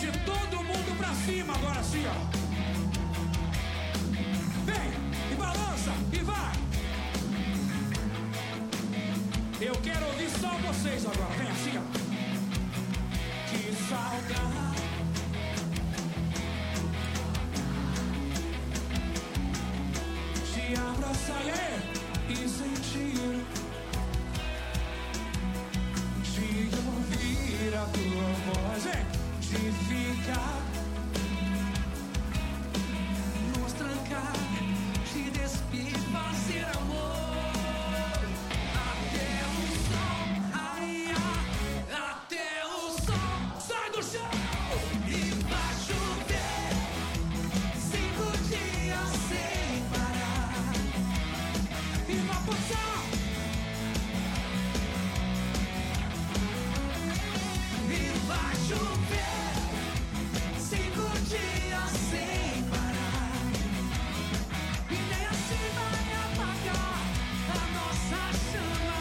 Gente, todo mundo pra cima agora assim, ó. Vem, e balança, e vai. Eu quero ouvir só vocês agora. Vem assim, ó. Que saudade. Te abraçar e sentir, de ouvir a tua voz, de ficar nos trancar, te despir, fazer amor até o sol, ai, até o sol sai do chão e vai chover 5 dias sem parar e vai passar. Vai chover 5 dias sem parar e nem assim vai apagar a nossa chama.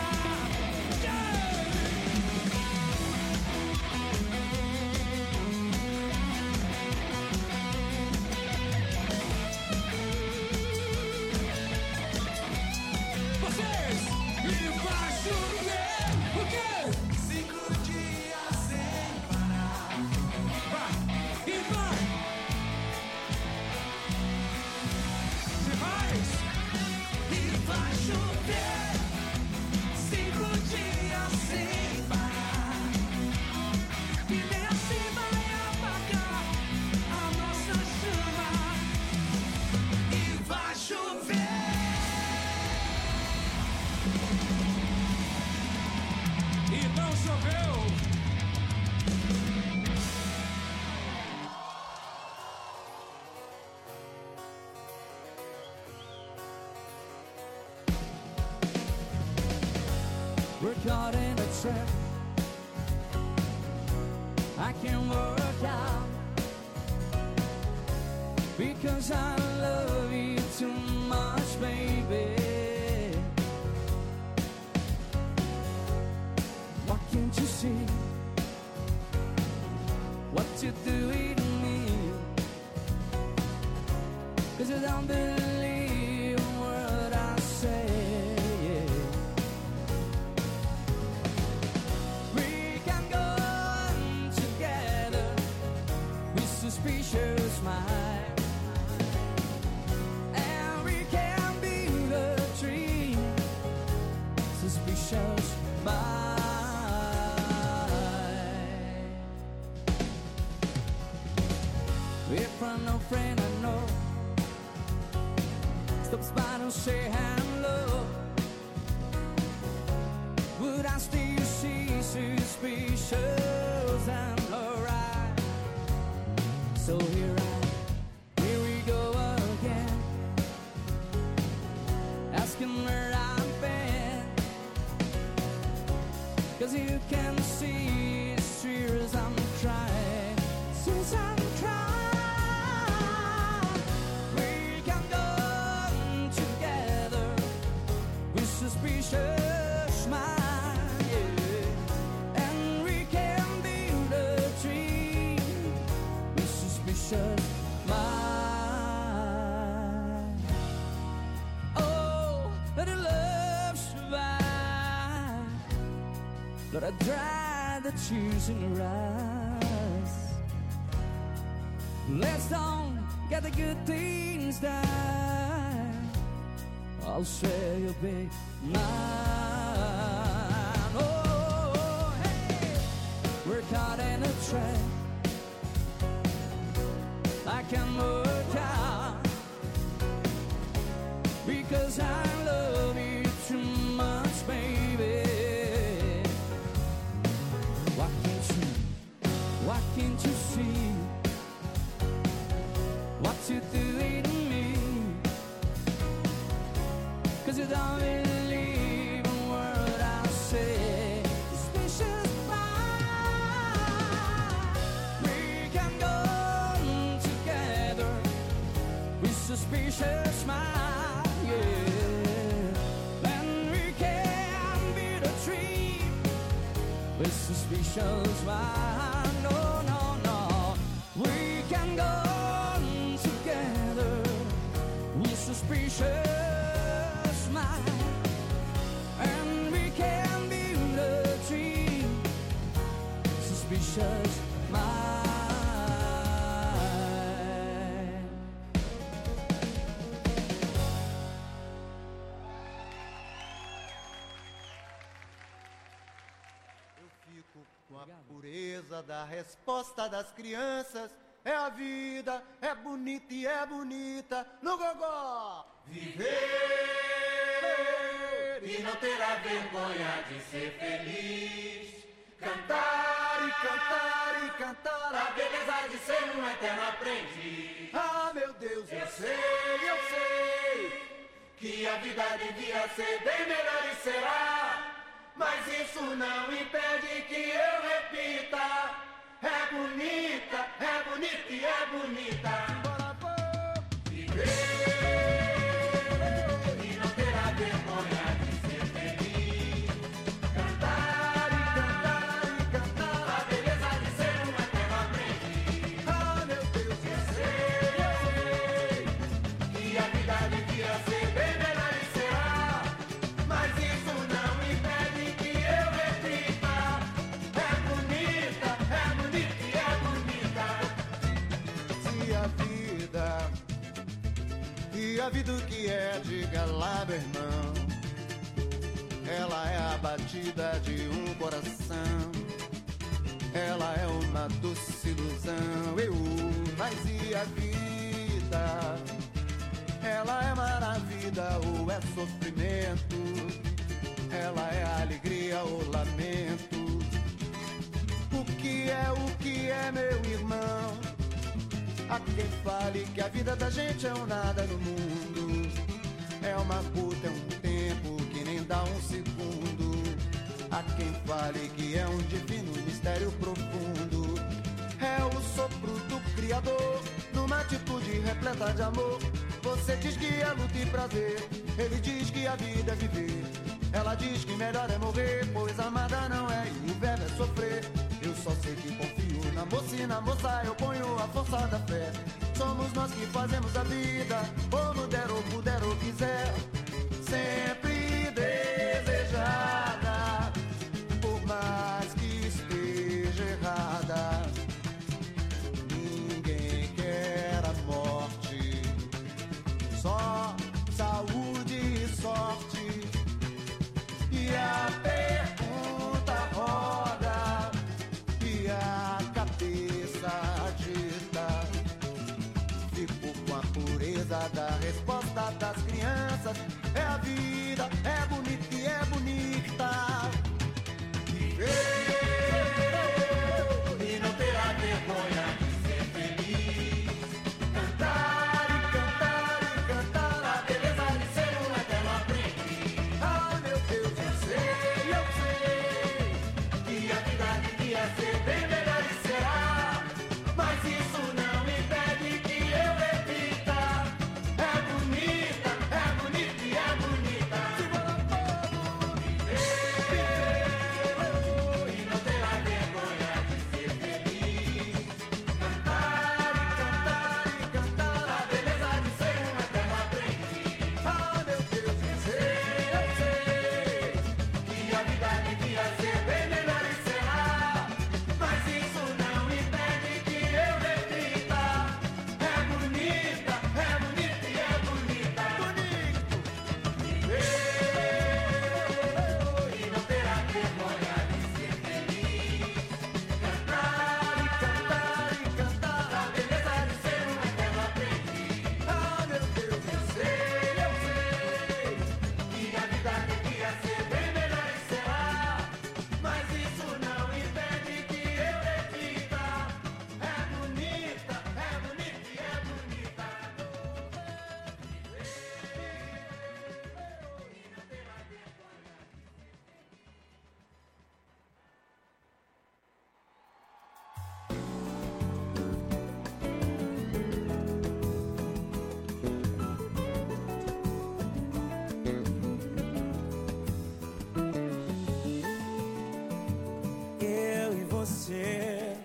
Vocês! E vai chover o quê? 5 dias sem parar. Vai! E vai! Você faz! E vai chover 5 dias sem parar e nem assim vai apagar a nossa chama. E vai chover. E não choveu. We're caught in a trap I can't work out, because I love you too much, baby. Why can't you see what you're doing to me? 'Cause you don't believe what I say. We can go on together with suspicious mind, and we can build a tree, suspicious mind. If I know friend I know stops by to say hello, would I still see suspicious and alright? So here we go again, asking where I've been, 'cause you can see it's true as I'm trying, since I'm trying. We can go on together with suspicious mind, yeah. And we can build a tree with suspicious mind. Oh, let the love survive, but I dry the tears in your eyes. Let's don't get the good things done, I'll say you'll be mine. Oh, hey, we're caught in a trap I can work out, because I love you too much, baby. Why can't you see what you doing to me? 'Cause you don't believe in what I say. Suspicious mind. We can go on together with suspicious mind, yeah. And we can build a tree with suspicious mind. No, no, no. suspicious mind, and we can be the dream. Suspicious mind. Eu fico com a pureza da resposta das crianças. É a vida, é bonita e é bonita no gogó. Viver e não ter a vergonha de ser feliz. Cantar e cantar e cantar a beleza de ser um eterno aprendiz. Ah, meu Deus, eu sei que a vida devia ser bem melhor e será. Mas isso não impede que eu repita. É bonita e é bonita. Viver e não ter a vergonha de ser feliz. Cantar e cantar e cantar a beleza de ser um eterno aprendiz. Ah, meu Deus, eu sei que a vida devia ser bem melhor e será. Mas isso não impede que eu repita. É bonita e é bonita. Se a vida o que é, diga lá, meu irmão. Ela é a batida de um coração. Ela é uma doce ilusão. Mas e a vida? Ela é maravilha ou é sofrimento? Ela é alegria ou lamento? O que é, meu irmão? Há quem fale que a vida da gente é um nada no mundo. É uma puta, é um tempo que nem dá um segundo. Há quem fale que é um divino mistério profundo. É o sopro do Criador, numa atitude repleta de amor. Você diz que é luta e prazer, ele diz que a vida é viver. Ela diz que melhor é morrer, pois amada não é e o verbo é sofrer. Eu só sei que confio na moça e na moça eu ponho a força da fé. Somos nós que fazemos a vida, como der ou puder ou quiser. Sempre desejada, por mais que esteja errada. Ninguém quer a morte, só saúde e sorte. E a pergunta roda e a cabeça agita. Fico com a pureza da resposta das crianças. É a vida, é bonita e é bonita. Viver e não ter a vergonha de ser feliz. Cantar e cantar e cantar a beleza de ser um eterno aprendiz. Ah, meu Deus, eu sei que a vida devia ser bem melhor e será. Mas isso não impede que eu repita. É bonita e é bonita. Viver e não ter a vergonha de ser feliz. Cantar e cantar e cantar a beleza de ser um eterno aprendiz. Ah, meu Deus, eu sei que a vida devia ser bem melhor e será. Mas isso não impede que eu repita. É bonita e é bonita. Bonito. Viver e não ter a vergonha de ser feliz. Cantar e cantar e cantar a beleza de ser um eterno aprendiz. Ah, meu Deus, eu sei que a vida devia ser bem melhor e será. Mas isso não impede que eu repita. É bonita e é bonita. Eu e você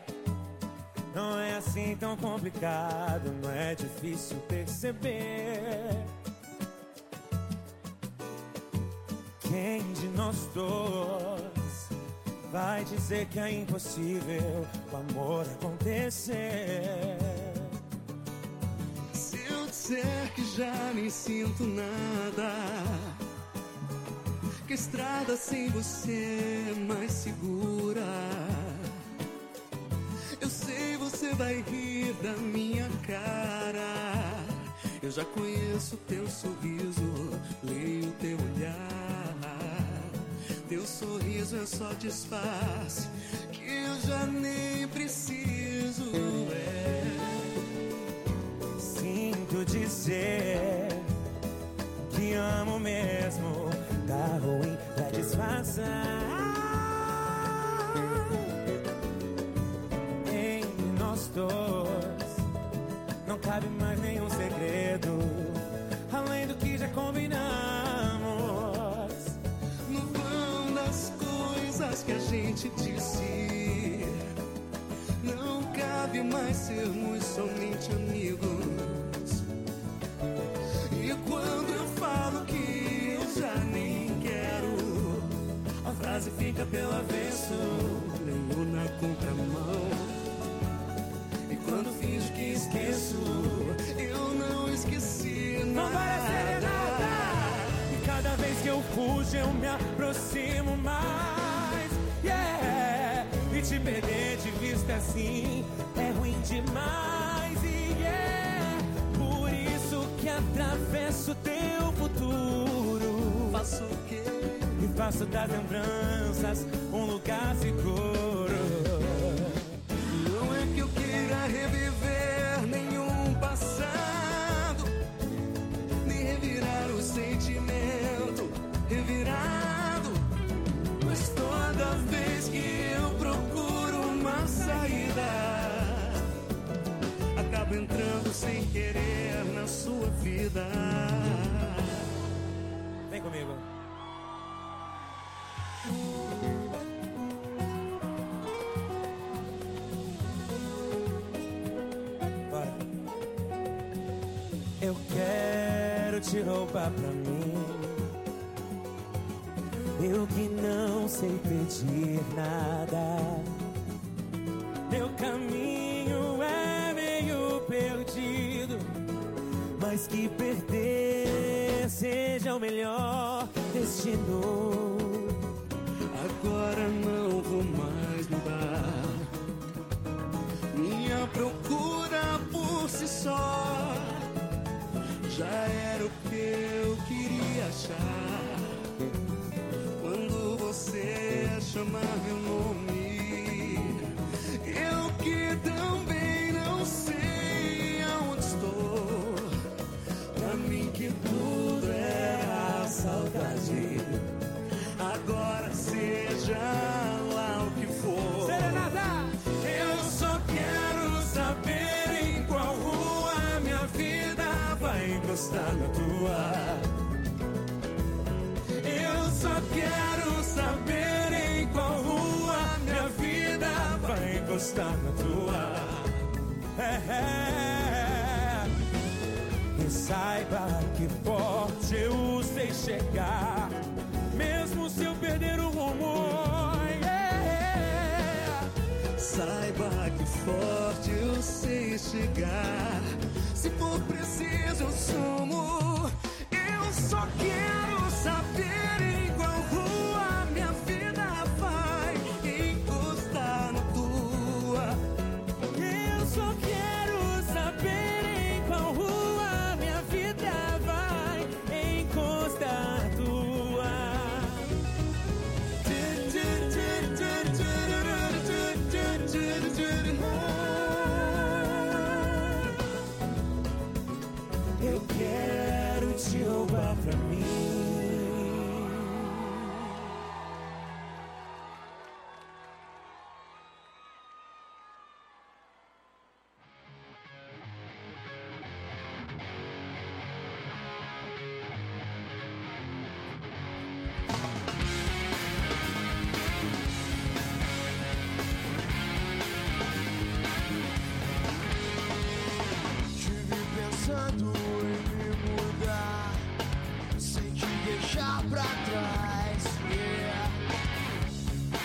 não é assim tão complicado, não é difícil perceber. Quem de nós dois vai dizer que é impossível o amor acontecer? Se eu disser que já nem sinto nada, que a estrada sem você é mais segura, eu sei você vai rir da minha cara. Eu já conheço teu sorriso, leio teu olhar. Teu sorriso é só disfarce que eu já nem preciso. Sinto dizer que amo mesmo, tá ruim pra disfarçar. Entre nós dois não cabe mais nenhum segredo, além do que já combinamos. No vão das coisas que a gente disse, não cabe mais sermos somente amigos. E quando eu falo que eu já nem quero, a frase fica pelo avesso, leio na contramão. E quando finjo que esqueço, eu não esqueci nada. Não vai ser nada. E cada vez que eu fujo eu me aproximo mais, yeah. E te perder de vista assim é ruim demais, yeah. Por isso que atravesso teu futuro. Faço o quê? E faço das lembranças um lugar seguro. Não é que eu queira reviver nenhum passado, nem revirar o sentimento revirado, mas toda vez que eu procuro uma saída, acabo entrando sem querer na sua vida. Vem comigo. Bora. Eu quero te roubar pra mim, eu que não sei pedir nada. Meu caminho é meio perdido, mas que perder seja o melhor destino. Agora não vou mais mudar, minha procura por si só já era o que eu queria achar. Quando você chamar meu nome, eu que também não sei aonde estou. Pra mim que tudo era saudade, agora seja lá o que for. Serenata! Eu só quero saber em qual rua minha vida vai encostar na tua. Eu só quero saber em qual rua minha vida vai encostar na tua. E saiba que forte eu sei chegar, mesmo se eu perder o rumo, yeah. Saiba que forte eu sei chegar, se for preciso eu somo. Eu só quero saber em qual rua minha vida vai encostar na tua. Eu só quero saber em qual rua minha vida vai encostar a tua. Eu quero te roubar pra mim.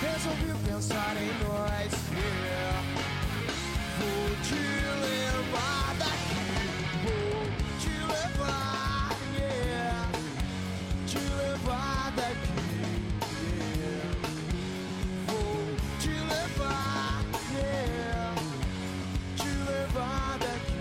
Resolvi pensar em nós, yeah. Vou te levar daqui, vou te levar, yeah. Te levar daqui, yeah. Vou te levar, yeah. Te levar daqui.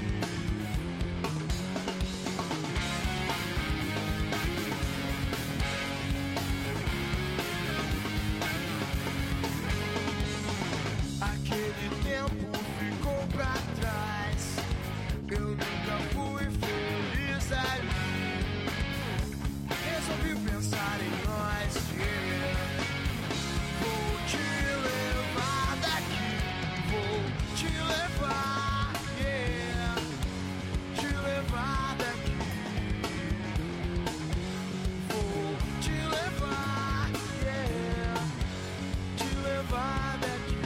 Aquele tempo ficou pra trás. Eu nunca fui feliz ali. Resolvi pensar em nós, yeah. Vou te levar daqui, vou te levar, yeah. Te levar daqui. Vou te levar, yeah. Te levar daqui.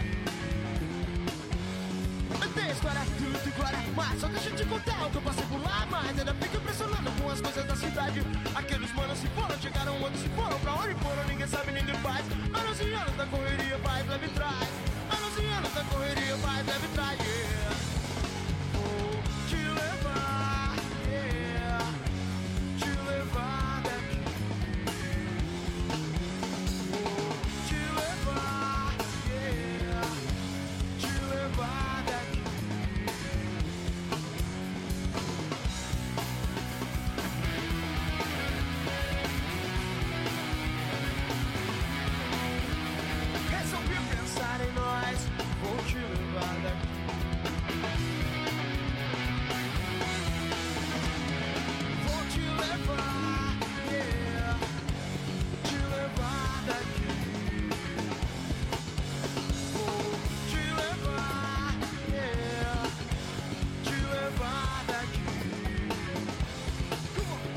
Tem história, tudo igual, mas só deixa eu te contar o que eu passei por lá. Mas ainda fico impressionado com as coisas da cidade. Aqueles manos se foram, chegaram outros se foram. Pra onde foram, ninguém sabe, ninguém faz. Anos e anos da correria, vai, leve e traz. Anos e anos da correria, vai, leve e traz, yeah. Vou te levar, yeah. Te levar daqui. Vou te levar, yeah. Te levar daqui. Resolvi pensar em nós, vou te levar daqui. Vou te levar, yeah. Te levar daqui. Vou te levar, yeah. Te levar daqui. Come on.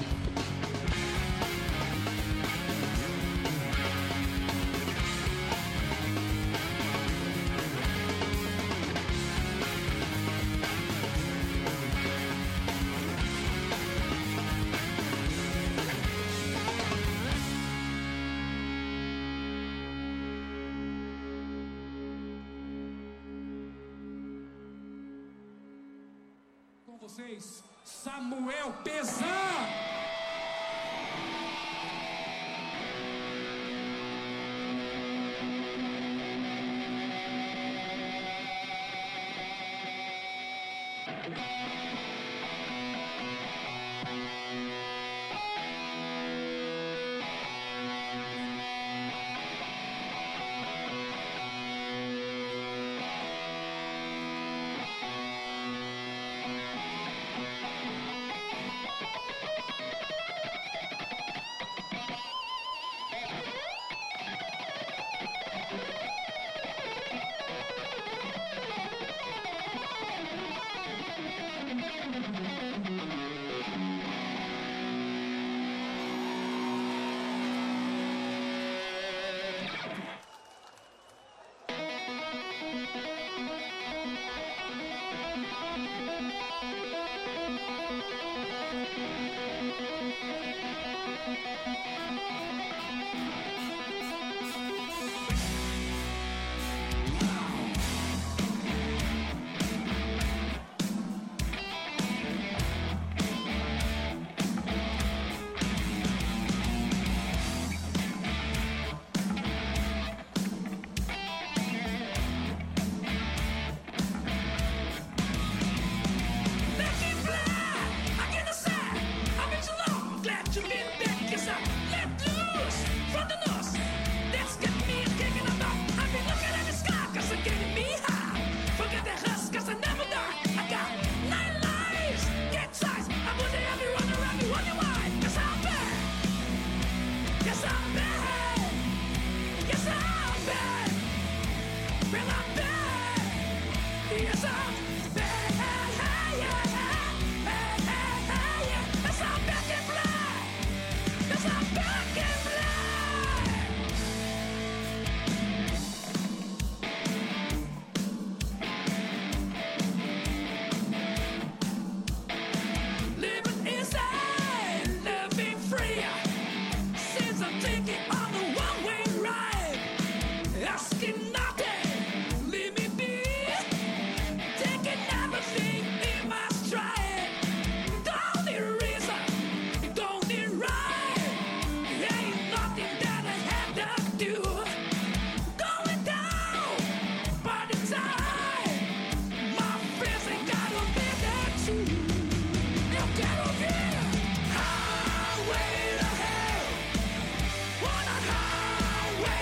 Com vocês, Samuel Pesan.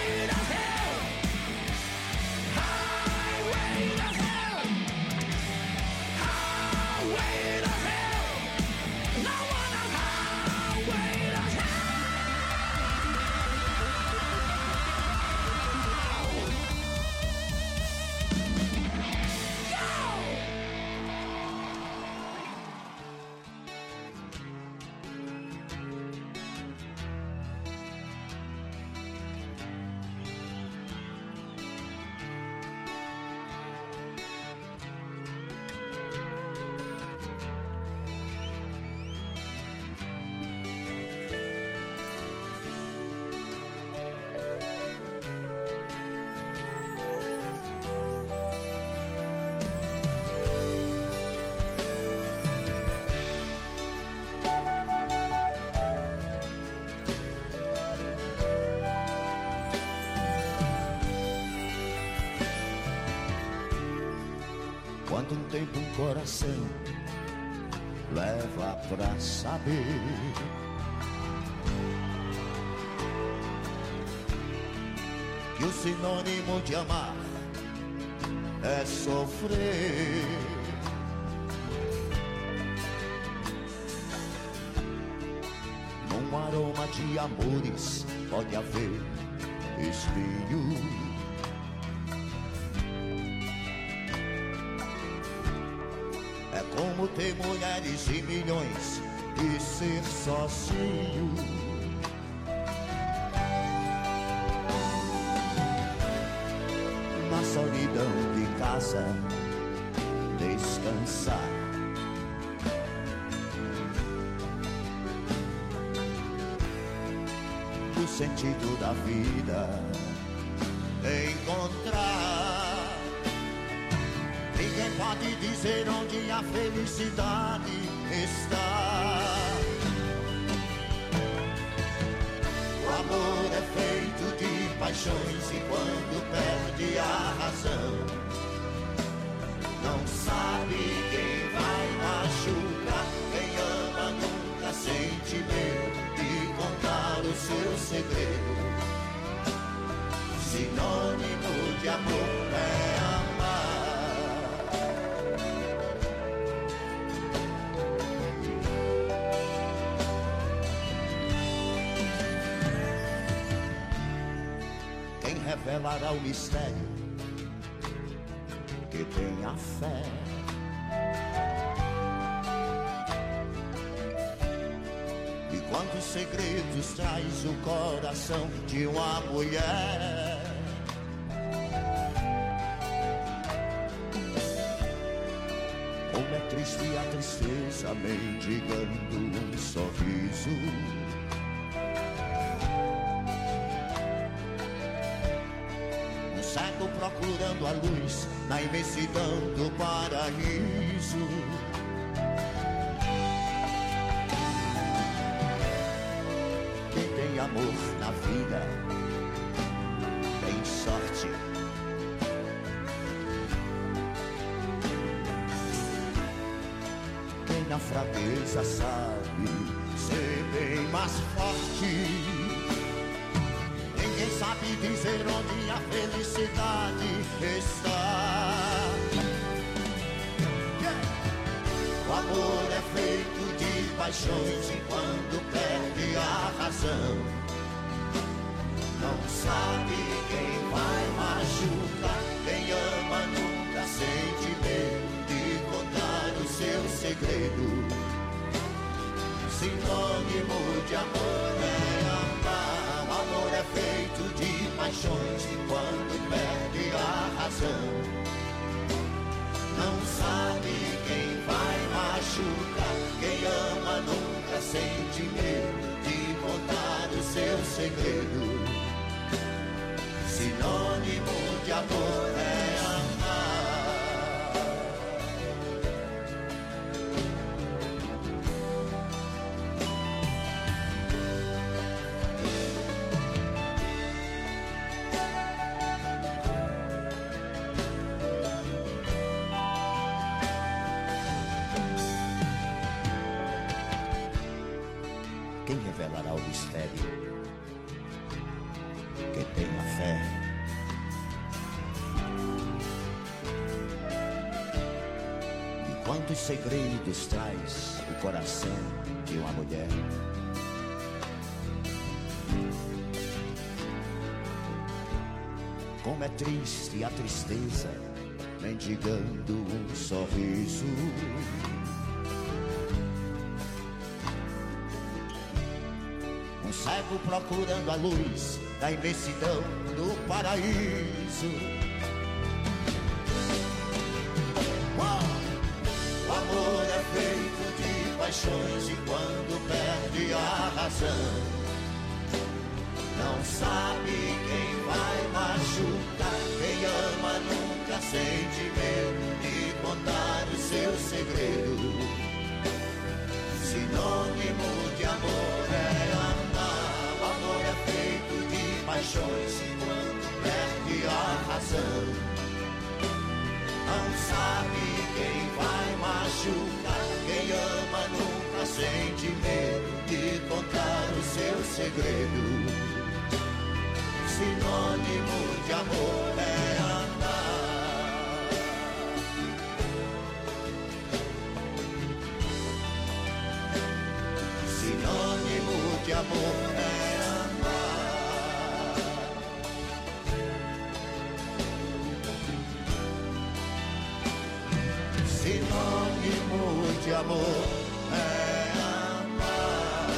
Quanto tempo um coração leva pra saber que o sinônimo de amar é sofrer. Num aroma de amores pode haver espinho. É como ter mulheres e milhões e ser sozinho. Na solidão de casa, descansar. O sentido da vida, encontrar. Ninguém pode dizer onde a felicidade está. O amor é feito de paixões e quando perde a razão, não sabe quem vai machucar. Quem ama nunca sente medo de contar o seu segredo. Sinônimo de amor é amar. Revelará o mistério que tem a fé. E quantos segredos traz o coração de uma mulher. Como é triste a tristeza mendigando um sorriso. Cego procurando a luz na imensidão do paraíso. Quem tem amor na vida tem sorte. Quem na fraqueza sabe ser bem mais forte. Ninguém sabe dizer onde a felicidade está. O amor é feito de paixões e quando perde a razão, não sabe quem vai machucar. Quem ama nunca sente medo de contar o seu segredo. Sinônimo de amor é amar. O amor é feito de paixões e quando perde a razão, não sabe quem vai machucar. Quem ama nunca sente medo de contar o seu segredo. Sinônimo de amor é amar. Quem revelará o mistério que tem a fé? Quantos segredos traz o coração de uma mulher? Como é triste a tristeza, mendigando um sorriso. Um cego procurando a luz da imensidão do paraíso. O amor é feito de paixões e quando perde a razão, não sabe quem vai machucar. Quem ama nunca sente medo de contar o seu segredo. Sinônimo de amor é amar. O amor é feito de paixões e quando perde a razão, não sabe quem vai machucar. Quem ama nunca sente medo de contar o seu segredo. Sinônimo de amor é amar. Sinônimo de amor é amar. Sinônimo de amor é amar.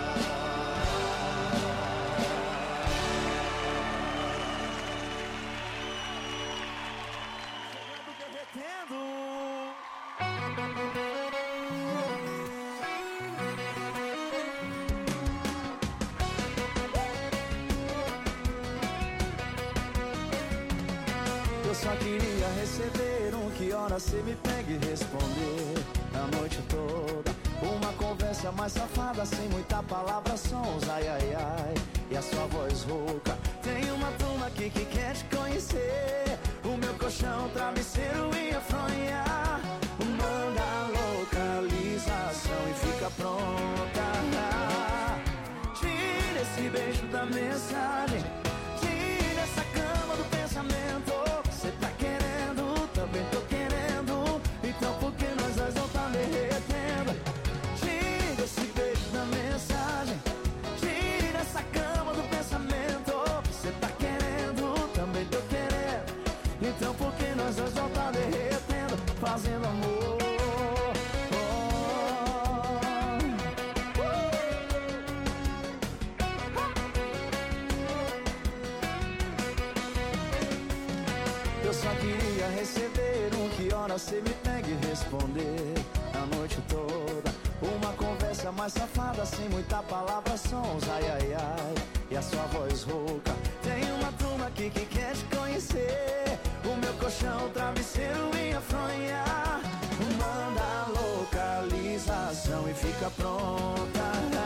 Eu só queria receber que hora cê me pega e responder a noite toda. Uma conversa mais safada, sem muita palavra, sons, ai, ai, ai. E a sua voz rouca. Tem uma turma aqui que quer te conhecer. O meu colchão, travesseiro e a fronha. Manda a localização e fica pronta. Tira esse beijo da mensagem. Tira essa cama do pensamento. Cê tá querendo, também tô querendo. Então por que nós dois não tá derretendo? Tira esse beijo da mensagem. Tira essa cama do pensamento. Cê tá querendo, também tô querendo. Então por que nós dois não tá derretendo? Fazendo amor. Eu só queria receber que hora cê me pega e responder a noite toda. Uma conversa mais safada, sem muita palavra, sons, ai, ai, ai. E a sua voz rouca. Tem uma turma aqui que quer te conhecer. O meu colchão, travesseiro e a fronha. Manda a localização e fica pronta.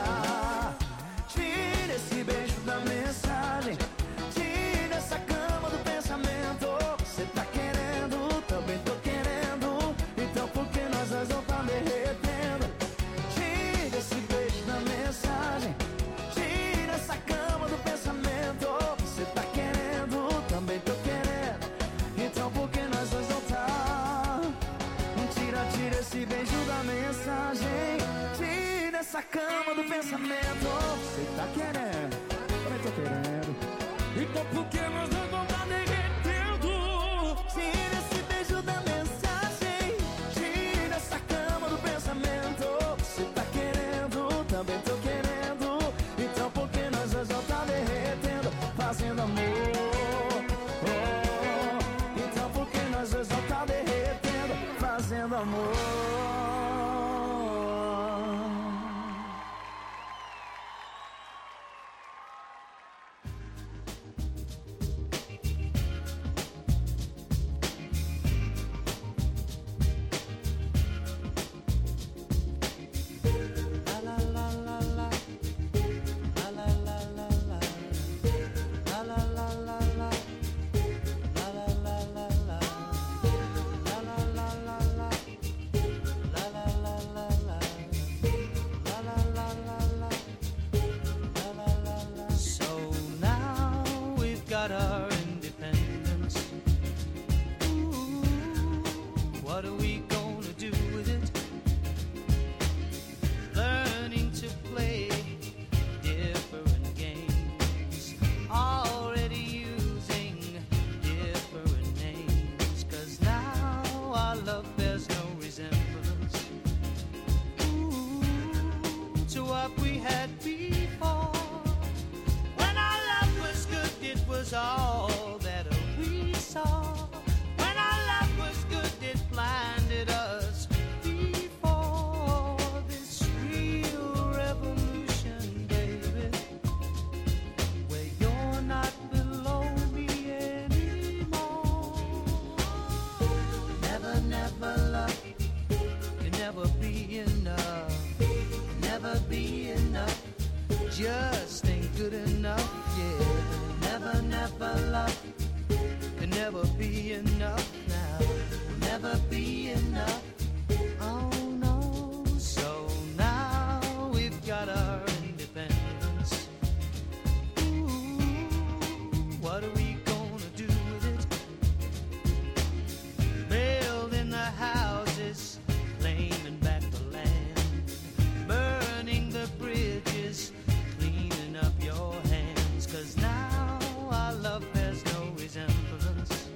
Tira esse beijo da mensagem. Tira essa cama do pensamento. Cê tá querendo, também tô querendo. Então por que nós dois não tá derretendo? Tira esse beijo da mensagem. Tira essa cama do pensamento. Cê tá querendo, também tô querendo. Então por que nós dois não tá? Tira esse beijo da mensagem. Tira essa cama do pensamento. Cê tá querendo, também tô querendo. Então por que nós dois não tá derretendo? Tira esse beijo da mensagem. Tira essa cama do pensamento. Cê tá querendo, também tô querendo. Então por que nós dois não tá derretendo? Fazendo amor. Então por que nós dois não tá derretendo? Fazendo amor. Our independence. Ooh, what are we gonna do with it? enough now. We'll never be enough. Oh no. So now we've got our independence. Ooh, what are we gonna do with it? Building the houses, claiming back the land, burning the bridges, cleaning up your hands. 'Cause now our love bears no resemblance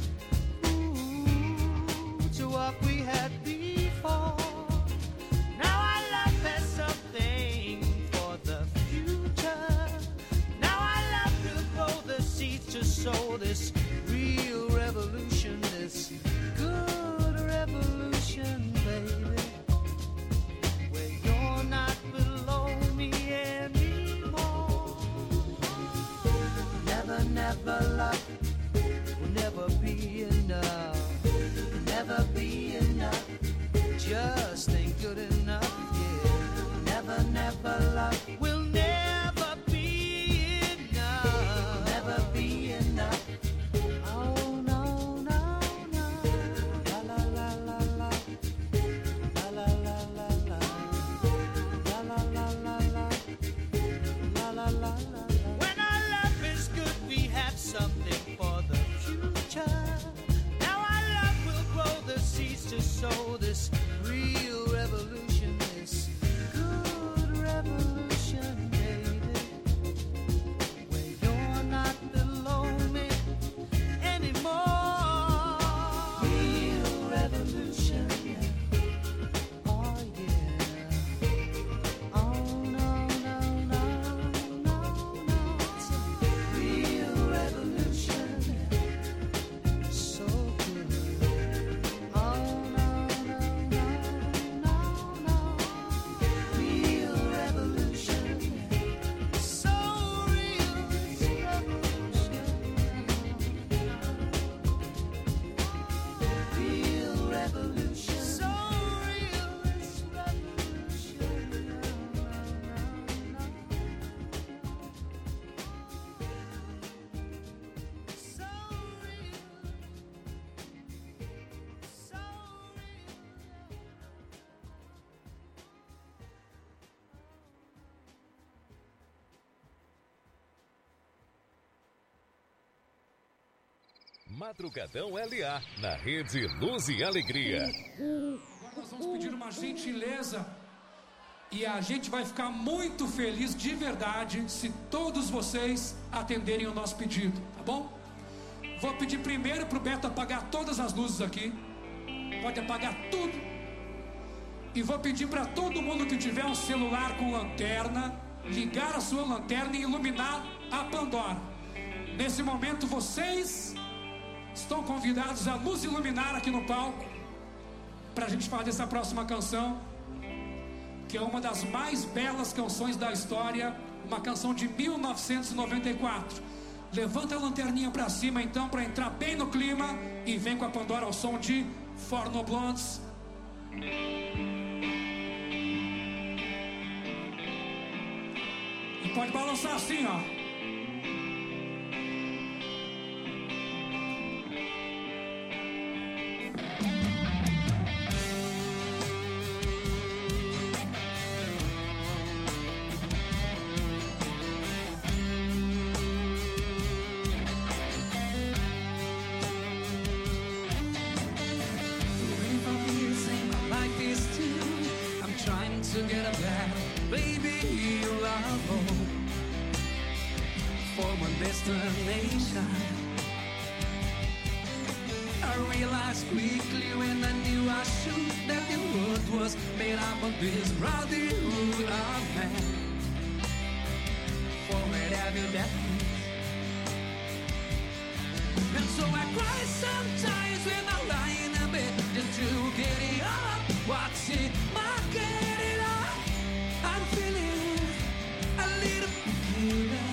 to what we had before. Now our love has something for the future. Now our love will grow the seeds to sow this real revolution, this good revolution, baby, where you're not below me anymore. Never, never love will never be enough. Never be enough. Just ain't good enough, yeah. Never, never love will never be enough. Never be enough. Oh no, no, no. La la la la la. La la la la la. La la la la la. La la la la. When our love is good, we have something for the future. Now our love will grow the seeds to sow this real revolution, this good revolution, baby, where you're not below me anymore. Real revolution, oh yeah. Oh no, no, no, no, no. It's a real revolution, so good. Oh no, no, no, no, no. Real revolution, so real, it's revolution. Real revolution, so real, it's revolution. So real, so real. Madrugadão LA, na rede Luz e Alegria. Agora nós vamos pedir uma gentileza e a gente vai ficar muito feliz de verdade se todos vocês atenderem o nosso pedido, tá bom? Vou pedir primeiro pro Beto apagar todas as luzes aqui. Pode apagar tudo. E vou pedir para todo mundo que tiver um celular com lanterna, ligar a sua lanterna e iluminar a Pandora. Nesse momento vocês estão convidados a nos iluminar aqui no palco pra gente fazer essa próxima canção, que é uma das mais belas canções da história, uma canção de 1994. Levanta a lanterninha pra cima então, pra entrar bem no clima, e vem com a Pandora ao som de Four No Blondes. E pode balançar assim, ó. To get a back, baby, you're our home for one destination. I realized quickly when I knew I should that the world was made up of this brotherhood of man. For whatever that means. And so I cry sometimes when I lie in a bed just to get it up. What's it, my get it up? I'm feeling a little peculiar.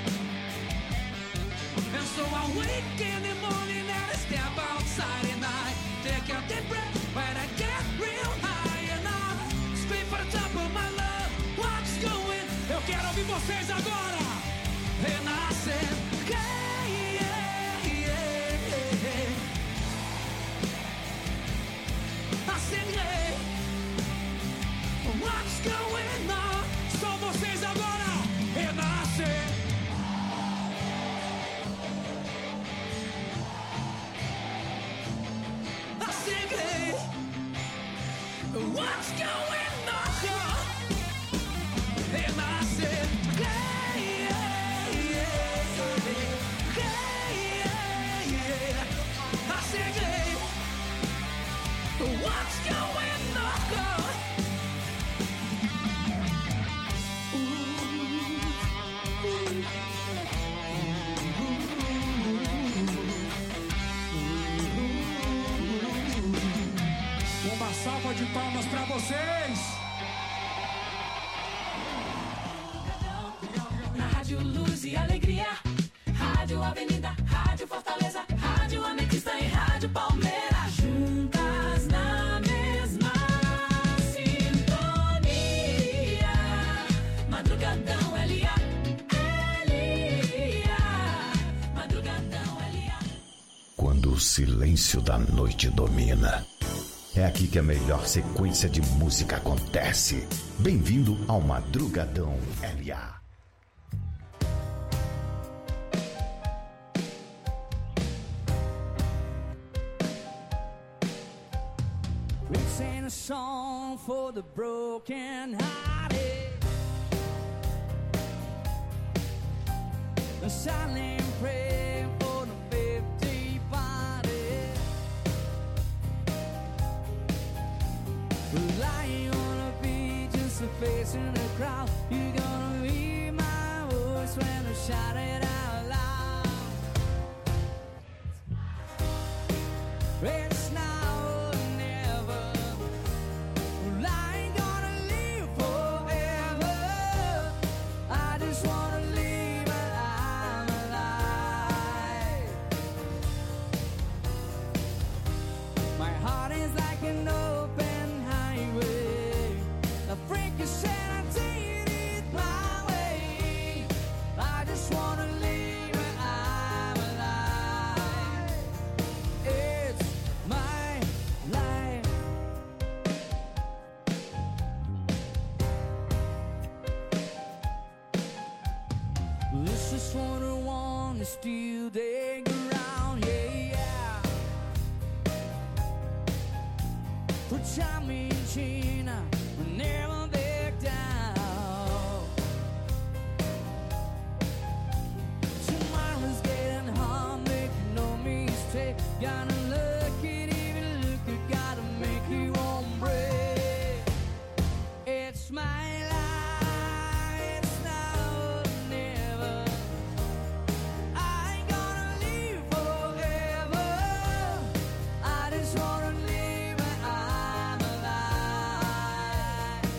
And so I wake in the morning and I step outside and I take a deep breath when I get real high and I scream for the top of my love. What's going? Eu quero ouvir vocês agora. And I de palmas pra vocês. Na Rádio Luz e Alegria, Rádio Avenida, Rádio Fortaleza, Rádio Ametista e Rádio Palmeira, juntas na mesma sintonia. Madrugadão L.A. Madrugadão L.A. Quando o silêncio da noite domina, é aqui que a melhor sequência de música acontece. Bem-vindo ao Madrugadão L.A. This ain't a song for the broken hearted. A silent prayer for the 50 parted. Lying on a beach, just a face in the crowd. You're gonna hear my voice when I shout it out loud. It's now or never. I ain't gonna live forever. I just wanna live, but I'm alive. My heart is like an open highway. The freak is said I did it my way. I just wanna live, but I'm alive. It's my life. This is for the one that still dig around, yeah. For Tommy and Gina, we never back down. Tomorrow's getting hard, make no mistake. Gotta look it, even look it, gotta make you on break. It's my life, it's now or never. I ain't gonna live forever. I just wanna live when I'm alive.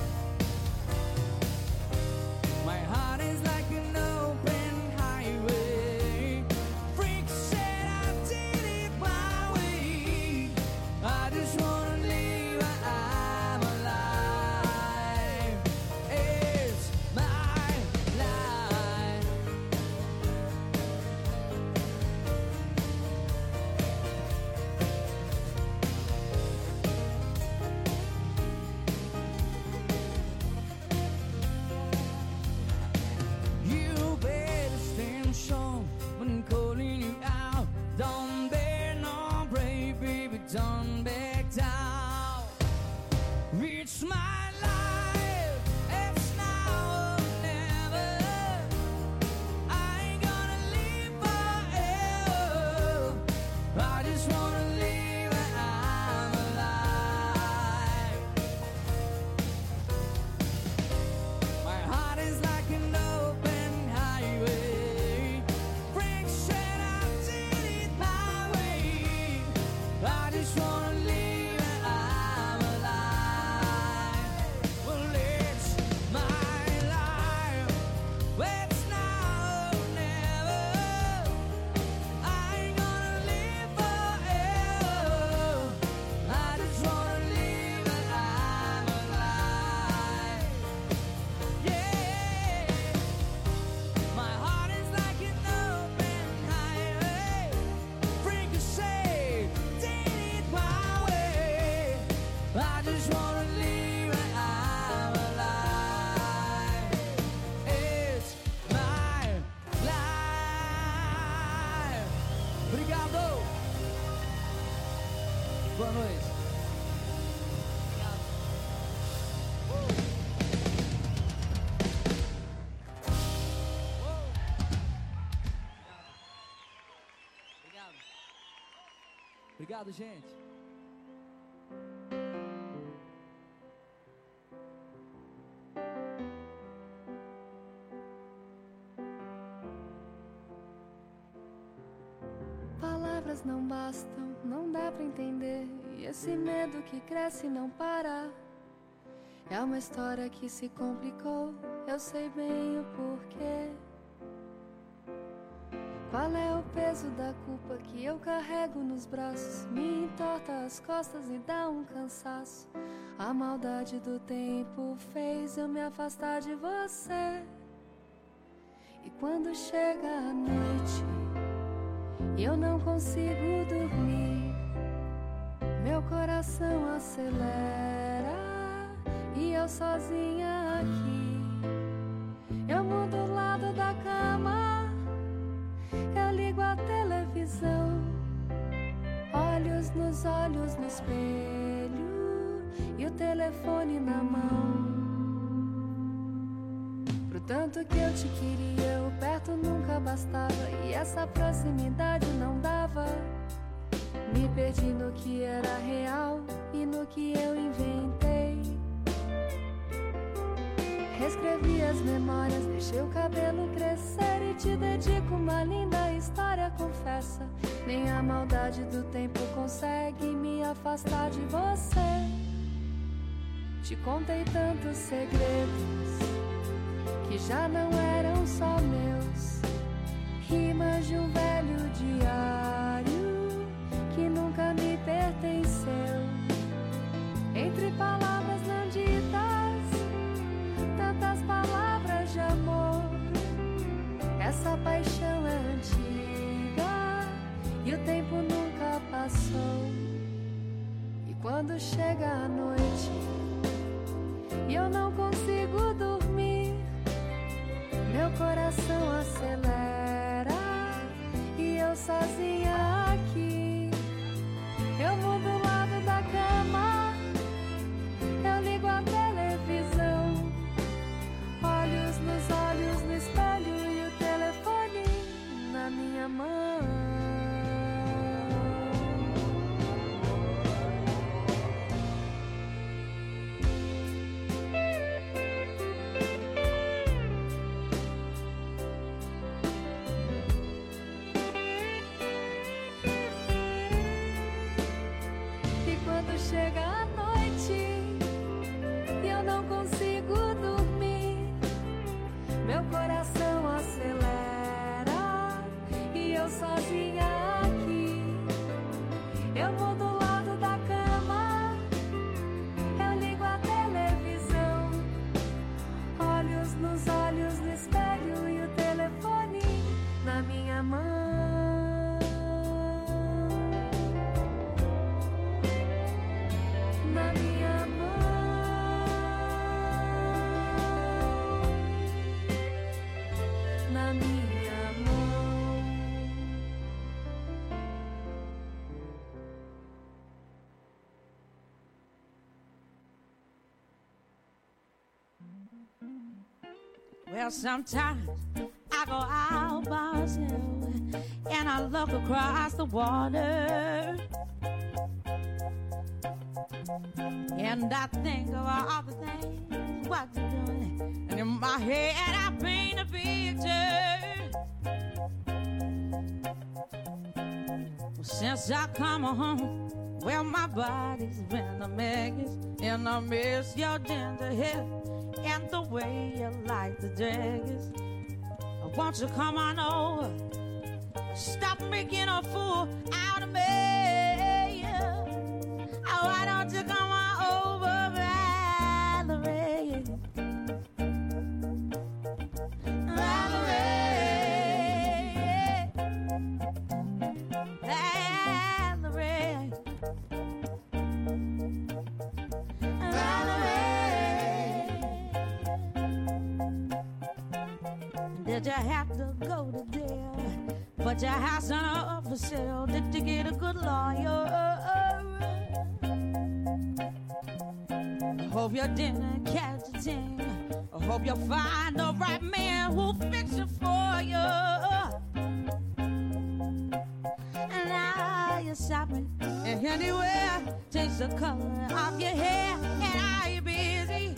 My heart is like an open highway. Freak said I did it my way. I just wanna live when I'm alive. It's my life. You better stand strong when calling you out. Don't bear no brave, baby, don't back down. It's my life, it's now or never. I ain't gonna live forever. I just wanna live when I'm alive. My heart is like an open highway. Frank said I did it my way. I just wanna live when I'm alive. Well, it's my life. It's now or never. I ain't gonna live forever. I just wanna live when I'm alive. Yeah, my heart is like an open highway. Freak say, did it my way. I just wanna live when I'm alive. It's my life. Obrigado. Boa noite. Obrigado, gente. Palavras não bastam, não dá pra entender E esse medo que cresce e não para. É uma história que se complicou, eu sei bem o porquê. Qual é o peso da culpa que eu carrego nos braços? Me entorta as costas e dá um cansaço. A maldade do tempo fez eu me afastar de você. E quando chega a noite e eu não consigo dormir, meu coração acelera e eu sozinha aqui. Eu mudo o lado da cama, eu ligo a televisão, olhos nos olhos no espelho e o telefone na mão. Pro tanto que eu te queria, eu perto nunca bastava, e essa proximidade não dava. Me perdi no que era real e no que eu inventei. Reescrevi as memórias, deixei o cabelo crescer e te dedico uma linda história, confessa. Nem a maldade do tempo consegue me afastar de você. Te contei tantos segredos que já não eram só meus, rimas de um velho diário que nunca me pertenceu. Entre palavras não ditas, tantas palavras de amor. Essa paixão é antiga e o tempo nunca passou. E quando chega a noite e eu não consigo dormir, meu coração acelera e eu sozinha aqui. Eu mudo o lado da cama, eu ligo a televisão, olhos nos olhos no espelho e o telefone na minha mão. Chega a noite e eu não consigo dormir, meu coração acelera e eu sozinha aqui. Eu mudo o lado da cama, eu ligo a televisão, olhos nos olhos no espelho e o telefone na minha mão. Na minha mão, na minha mão. Well, sometimes I go out by myself and I look across the water. And I think of all the things what you're doing, and in my head I paint a picture. Well, since I come home, well, my body's been a mess, and I miss your ginger hair and the way you like the dress. Won't you come on over? Stop making a fool out of me. Oh, why don't you come on over, Valerie? Valerie, Valerie, Valerie. Did you have to go to jail? Put your house on up for sale? Did you get a good lawyer? Hope you didn't catch a thing. I hope you'll find the right man who'll fix it for you. And now you're shopping and anywhere, change the color of your hair. And are you busy?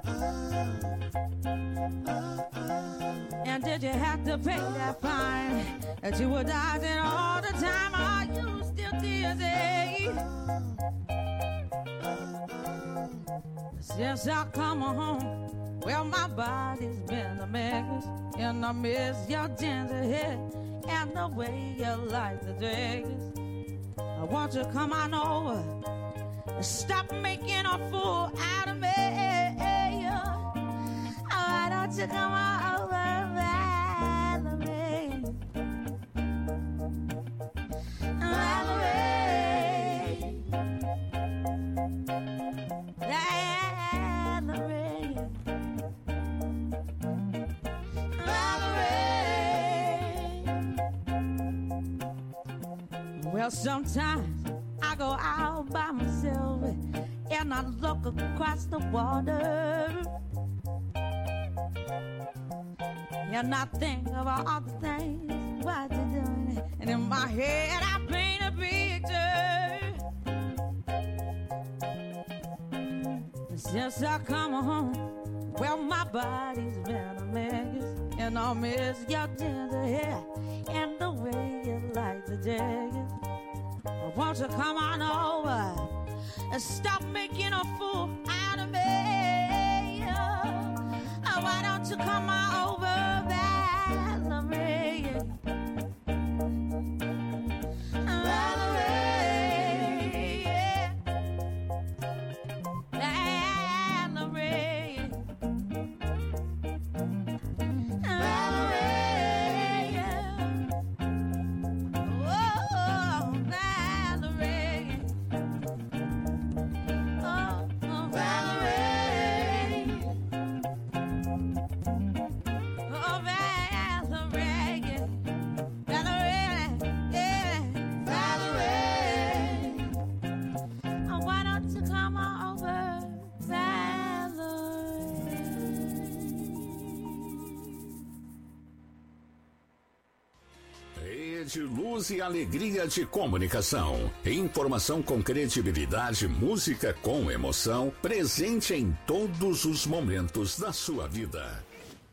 And did you have to pay that fine that you were dodging all the time? Are you still dizzy? Since I come home, well, my body's been a mess, and I miss your tender hair and the way you like the dress. I want you to come on over and stop making a fool out of me. Why don't you come on over, Valerie? Valerie, Valerie, Valerie. Well, sometimes I go out by myself and I look across the water. And I think of all the things what you're doing, and in my head I paint a picture. Since I come home, well, my body's been a mess, and I miss your tender hair and the way you like the jacket. Won't you come on over and stop making a fool out of me? Why don't you come on over, Valerie? Valerie, yeah. Valerie, Valerie, yeah. Oh, Valerie, oh, Valerie. Oh, Valerie, Valerie, yeah, Valerie. Oh, why don't you come on over, Valerie? Rede Luz e Alegria de Comunicação. Informação com credibilidade, música com emoção, presente em todos os momentos da sua vida.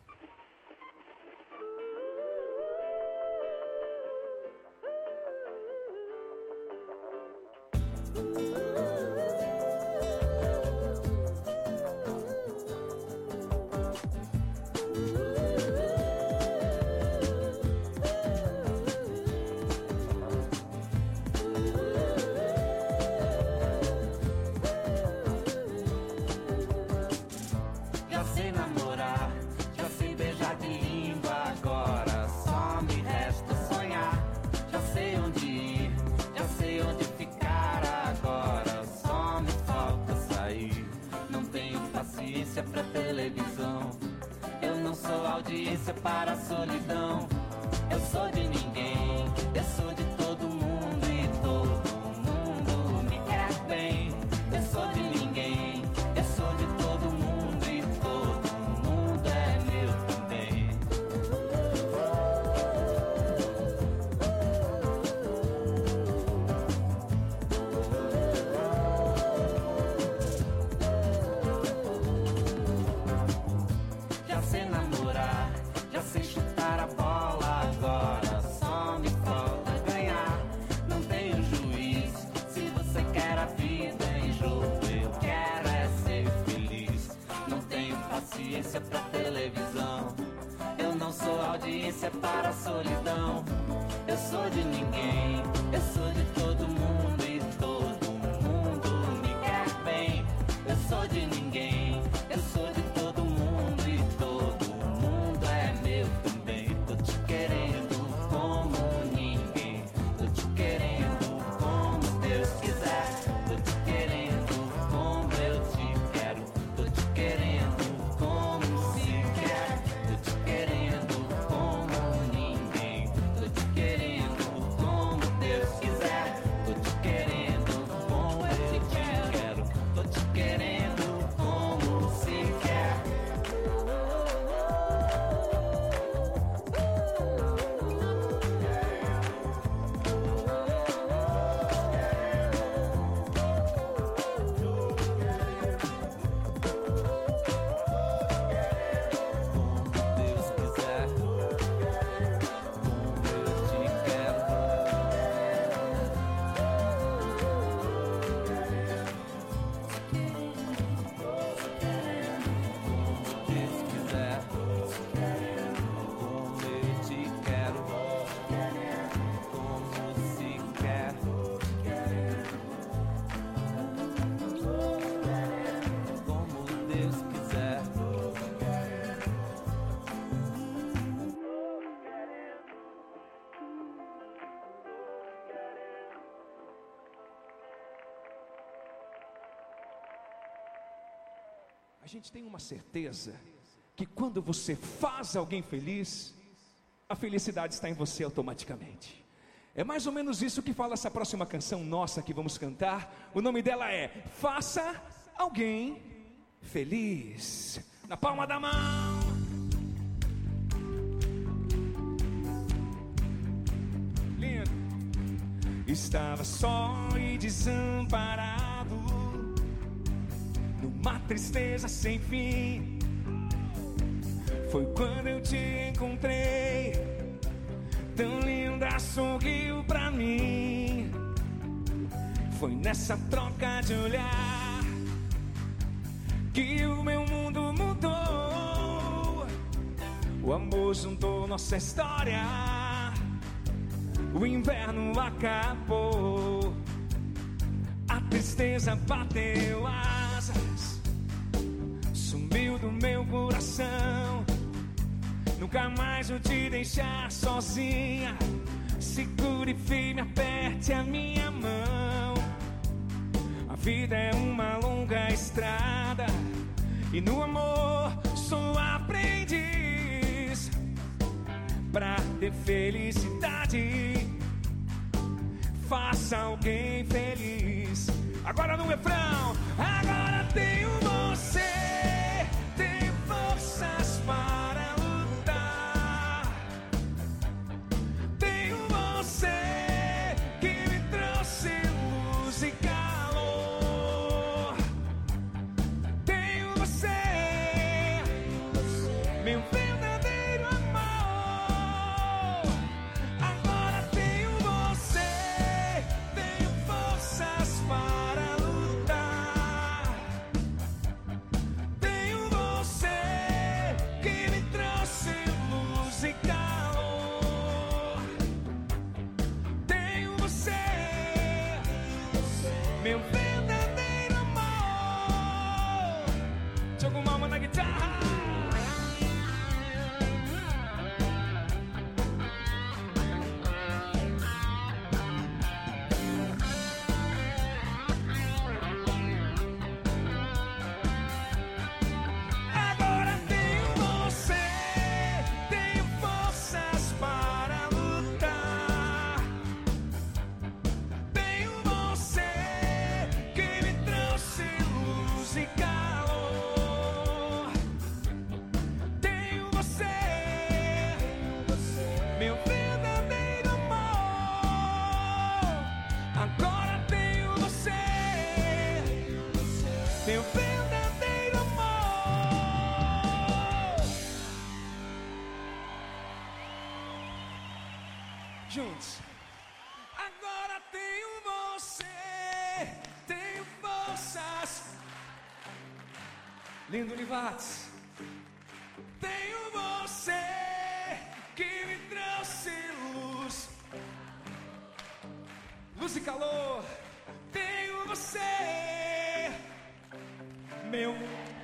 Já sei namorar, já sei beijar de língua, agora só me resta sonhar. Já sei onde ir, já sei onde ficar, agora só me falta sair. Não tenho paciência pra televisão, eu não sou audiência para a solidão. Eu sou de ninguém, eu sou de todo mundo e todo mundo me quer bem. Eu sou de ninguém, eu sou de todo mundo e todo mundo é meu também. Já sei namorar, já sei chutar a bola, agora só me falta ganhar. Não tenho juiz, se você quer a vida em jogo, eu quero é ser feliz. Não tenho paciência pra televisão, eu não sou audiência para a solidão. Eu sou de ninguém, eu sou de todo mundo e todo mundo me quer bem. Eu sou de ninguém, eu sou de todo mundo e todo mundo é meu também. Tô te querendo como ninguém, tô te querendo como Deus quiser. Tô te querendo como eu te quero, tô te querendo como se quer. Tô te querendo como ninguém, tô te querendo como Deus gente tem uma certeza que quando você faz alguém feliz, a felicidade está em você automaticamente. É mais ou menos isso que fala essa próxima canção nossa que vamos cantar. O nome dela é Faça Alguém Feliz. Na palma da mão. Lindo. Estava só e desamparado, numa tristeza sem fim. Foi quando eu te encontrei, tão linda, sorriu pra mim. Foi nessa troca de olhar que o meu mundo mudou. O amor juntou nossa história, o inverno acabou, a tristeza bateu asas, sumiu do meu coração. Nunca mais vou te deixar sozinha. Segure firme, aperte a minha mão. A vida é uma longa estrada e no amor sou aprendiz. Pra ter felicidade, faça alguém feliz. Agora no refrão. Agora tenho você, tenho forças para lutar. Tenho você que me trouxe luz e calor. Tenho você, meu verdadeiro amor. Agora tenho você, tenho forças para lutar. Tenho você que me trouxe luz e calor. Tenho você, meu verdadeiro amor. Joga uma mão na guitarra. Agora tenho você, tenho forças para lutar. Tenho você que me trouxe luz e calor. Tenho você, meu verdadeiro amor. Agora tenho você, meu verdadeiro amor. Juntos. Agora tenho você, tenho forças. Lindo Livates. Tenho você que me trouxe luz, luz e calor. Tenho você, meu